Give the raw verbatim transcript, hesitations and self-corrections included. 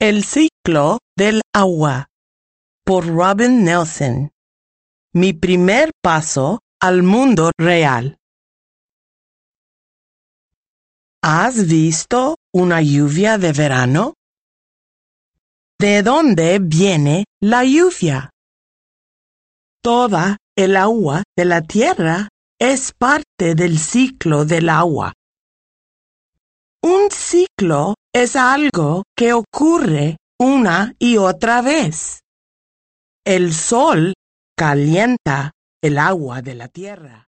El ciclo del agua, por Robin Nelson. Mi primer paso al mundo real. ¿Has visto una lluvia de verano? ¿De dónde viene la lluvia? Toda el agua de la tierra es parte del ciclo del agua. Un ciclo es algo que ocurre una y otra vez. El sol calienta el agua de la tierra.